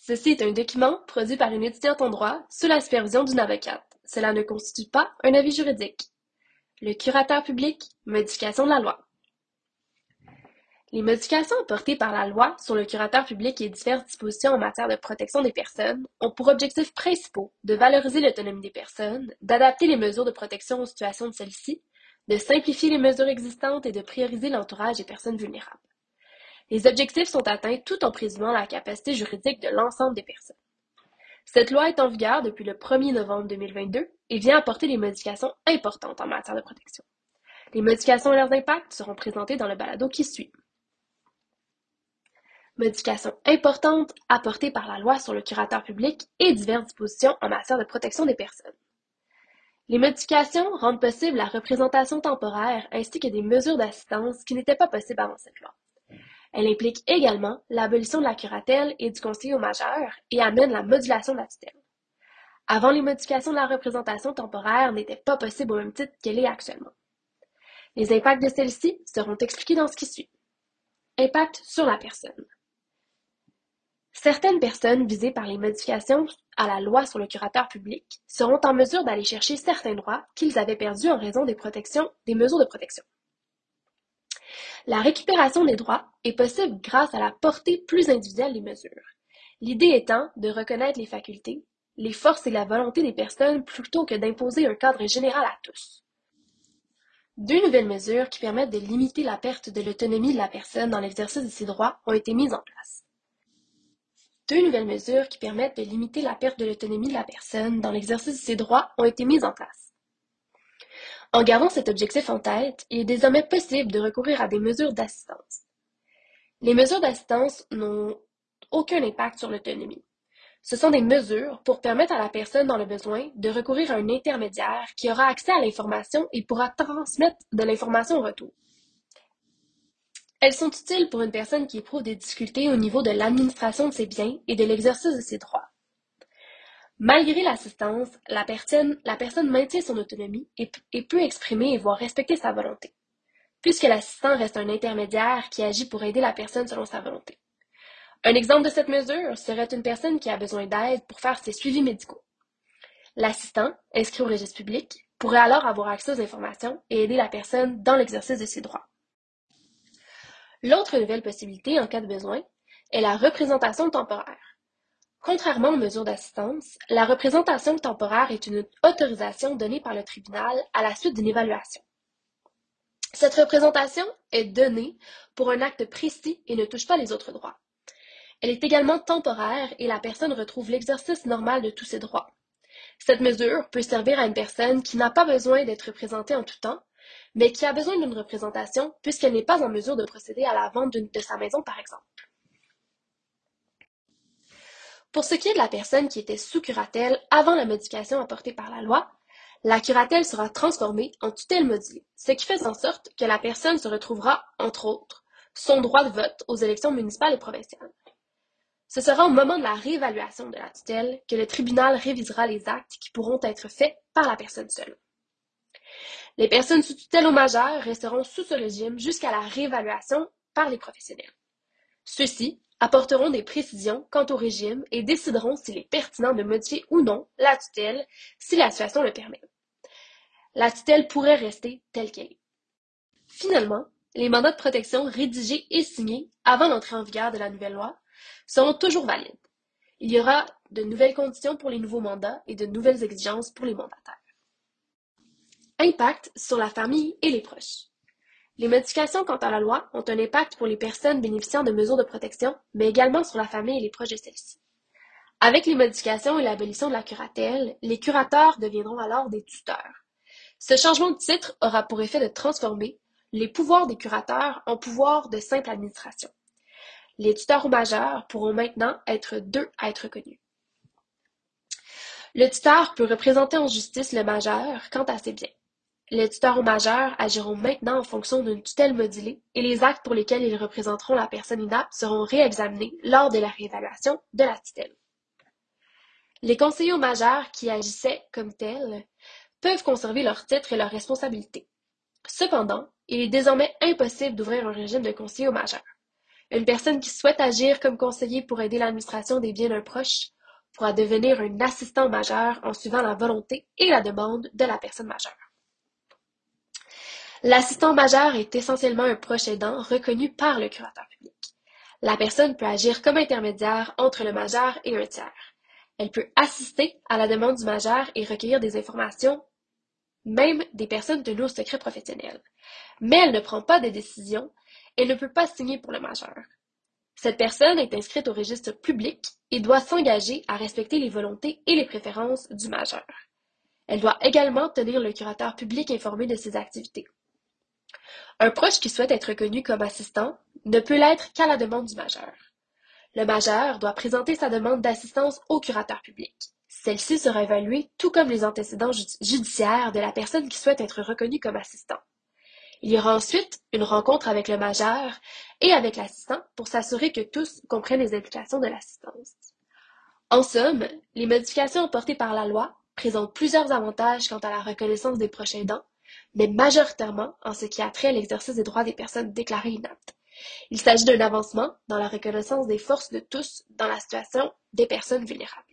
Ceci est un document produit par une étudiante en droit sous la supervision d'une avocate. Cela ne constitue pas un avis juridique. Le curateur public, modification de la loi. Les modifications apportées par la loi sur le curateur public et diverses dispositions en matière de protection des personnes ont pour objectifs principaux de valoriser l'autonomie des personnes, d'adapter les mesures de protection aux situations de celles-ci, de simplifier les mesures existantes et de prioriser l'entourage des personnes vulnérables. Les objectifs sont atteints tout en présumant la capacité juridique de l'ensemble des personnes. Cette loi est en vigueur depuis le 1er novembre 2022 et vient apporter des modifications importantes en matière de protection. Les modifications et leurs impacts seront présentés dans le balado qui suit. Modifications importantes apportées par la loi sur le curateur public et diverses dispositions en matière de protection des personnes. Les modifications rendent possible la représentation temporaire ainsi que des mesures d'assistance qui n'étaient pas possibles avant cette loi. Elle implique également l'abolition de la curatelle et du conseiller au majeur et amène la modulation de la tutelle. Avant, les modifications de la représentation temporaire n'étaient pas possibles au même titre qu'elle est actuellement. Les impacts de celle-ci seront expliqués dans ce qui suit. Impact sur la personne. Certaines personnes visées par les modifications à la loi sur le curateur public seront en mesure d'aller chercher certains droits qu'ils avaient perdus en raison des mesures de protection. La récupération des droits est possible grâce à la portée plus individuelle des mesures. L'idée étant de reconnaître les facultés, les forces et la volonté des personnes plutôt que d'imposer un cadre général à tous. Deux nouvelles mesures qui permettent de limiter la perte de l'autonomie de la personne dans l'exercice de ses droits ont été mises en place. Deux nouvelles mesures qui permettent de limiter la perte de l'autonomie de la personne dans l'exercice de ses droits ont été mises en place. En gardant cet objectif en tête, il est désormais possible de recourir à des mesures d'assistance. Les mesures d'assistance n'ont aucun impact sur l'autonomie. Ce sont des mesures pour permettre à la personne dans le besoin de recourir à un intermédiaire qui aura accès à l'information et pourra transmettre de l'information au retour. Elles sont utiles pour une personne qui éprouve des difficultés au niveau de l'administration de ses biens et de l'exercice de ses droits. Malgré l'assistance, la personne maintient son autonomie et peut exprimer et voir respecter sa volonté, puisque l'assistant reste un intermédiaire qui agit pour aider la personne selon sa volonté. Un exemple de cette mesure serait une personne qui a besoin d'aide pour faire ses suivis médicaux. L'assistant, inscrit au registre public, pourrait alors avoir accès aux informations et aider la personne dans l'exercice de ses droits. L'autre nouvelle possibilité, en cas de besoin, est la représentation temporaire. Contrairement aux mesures d'assistance, la représentation temporaire est une autorisation donnée par le tribunal à la suite d'une évaluation. Cette représentation est donnée pour un acte précis et ne touche pas les autres droits. Elle est également temporaire et la personne retrouve l'exercice normal de tous ses droits. Cette mesure peut servir à une personne qui n'a pas besoin d'être représentée en tout temps, mais qui a besoin d'une représentation puisqu'elle n'est pas en mesure de procéder à la vente de sa maison, par exemple. Pour ce qui est de la personne qui était sous curatelle avant la modification apportée par la loi, la curatelle sera transformée en tutelle modulée, ce qui fait en sorte que la personne se retrouvera, entre autres, son droit de vote aux élections municipales et provinciales. Ce sera au moment de la réévaluation de la tutelle que le tribunal révisera les actes qui pourront être faits par la personne seule. Les personnes sous tutelle au majeur resteront sous ce régime jusqu'à la réévaluation par les professionnels. Ceux-ci apporteront des précisions quant au régime et décideront s'il est pertinent de modifier ou non la tutelle si la situation le permet. La tutelle pourrait rester telle qu'elle est. Finalement, les mandats de protection rédigés et signés avant l'entrée en vigueur de la nouvelle loi seront toujours valides. Il y aura de nouvelles conditions pour les nouveaux mandats et de nouvelles exigences pour les mandataires. Impact sur la famille et les proches. Les modifications quant à la loi ont un impact pour les personnes bénéficiant de mesures de protection, mais également sur la famille et les proches de celles-ci. Avec les modifications et l'abolition de la curatelle, les curateurs deviendront alors des tuteurs. Ce changement de titre aura pour effet de transformer les pouvoirs des curateurs en pouvoirs de simple administration. Les tuteurs ou majeurs pourront maintenant être deux à être reconnus. Le tuteur peut représenter en justice le majeur quant à ses biens. Les tuteurs ou majeurs agiront maintenant en fonction d'une tutelle modulée et les actes pour lesquels ils représenteront la personne inapte seront réexaminés lors de la réévaluation de la tutelle. Les conseillers aux majeurs qui agissaient comme tels peuvent conserver leur titre et leurs responsabilités. Cependant, il est désormais impossible d'ouvrir un régime de conseiller aux majeurs. Une personne qui souhaite agir comme conseiller pour aider l'administration des biens d'un proche pourra devenir un assistant majeur en suivant la volonté et la demande de la personne majeure. L'assistant majeur est essentiellement un proche aidant reconnu par le curateur public. La personne peut agir comme intermédiaire entre le majeur et un tiers. Elle peut assister à la demande du majeur et recueillir des informations, même des personnes tenues au secret professionnel. Mais elle ne prend pas de décision et ne peut pas signer pour le majeur. Cette personne est inscrite au registre public et doit s'engager à respecter les volontés et les préférences du majeur. Elle doit également tenir le curateur public informé de ses activités. Un proche qui souhaite être reconnu comme assistant ne peut l'être qu'à la demande du majeur. Le majeur doit présenter sa demande d'assistance au curateur public. Celle-ci sera évaluée tout comme les antécédents judiciaires de la personne qui souhaite être reconnue comme assistant. Il y aura ensuite une rencontre avec le majeur et avec l'assistant pour s'assurer que tous comprennent les implications de l'assistance. En somme, les modifications apportées par la loi présentent plusieurs avantages quant à la reconnaissance des proches aidants, mais majoritairement en ce qui a trait à l'exercice des droits des personnes déclarées inaptes. Il s'agit d'un avancement dans la reconnaissance des forces de tous dans la situation des personnes vulnérables.